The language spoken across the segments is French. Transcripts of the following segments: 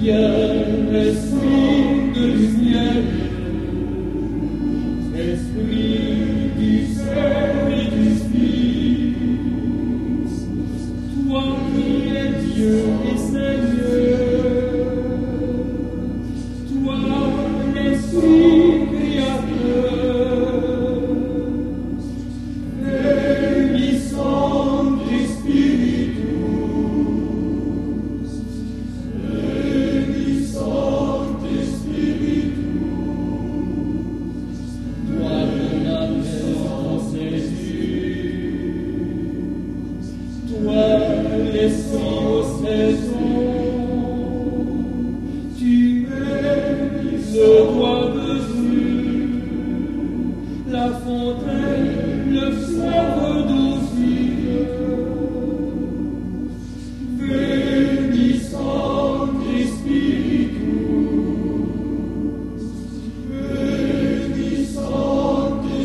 Viens, esprit de lumière, esprit du Père et du Fils, toi qui es Dieu et Seigneur, toi l'esprit créateur, veni Sancte Spiritus, veni Sancte Spiritus, toi qu'on appelle en Jésus, toi l'esprit aux saisons, tu es le doigt de Dieu, la fontaine, le fleuve d'eau vive. Veni Sancte Spiritus, veni Sancte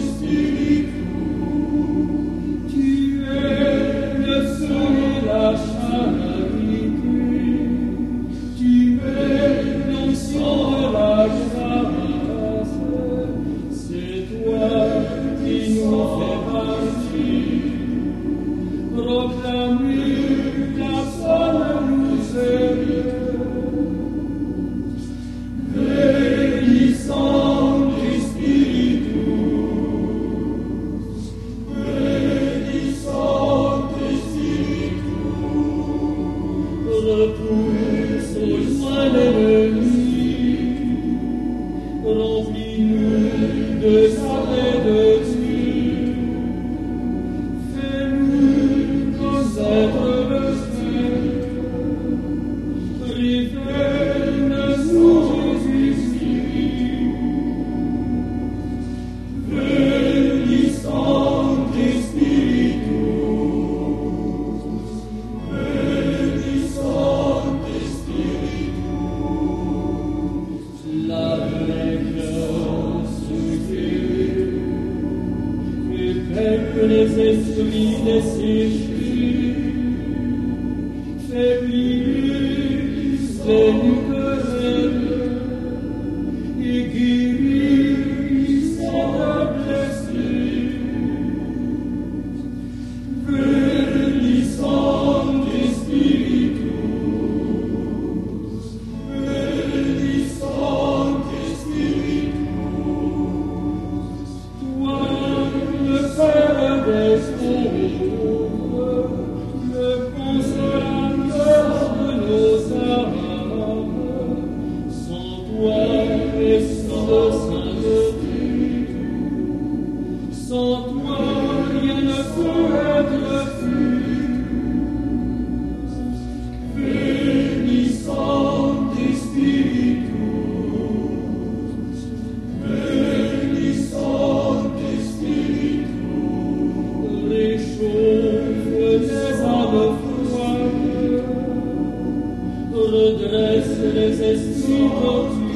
Spiritus, tu es le feu et la charité, tu es l'onction de la grâce, c'est toi qui nous fais partir, proclamer la bonne nouvelle. Veni Sancte Spiritus, veni Sancte Spiritus, repousse au loin l'ennemi, remplis-nous de sa paix de Dieu, fais-nous connaître le ciel, révèle-nous Jésus-Christ. Veni Sancte Spiritus, veni Sancte Spiritus, lave les cœurs souillés, épais les esprits desséchés, fais plier les querelles et guéris les blessés. Veni Sancte Spiritus, veni Sancte Spiritus, toi le Père des pauvres, le consolateur de nos âmes, sans toi, Esprit de sainteté, sans toi, rien ne peut être fait. Veni Sancte Spiritus, veni Sancte Spiritus, réchauffe les âmes froides, redresse les esprits tortus,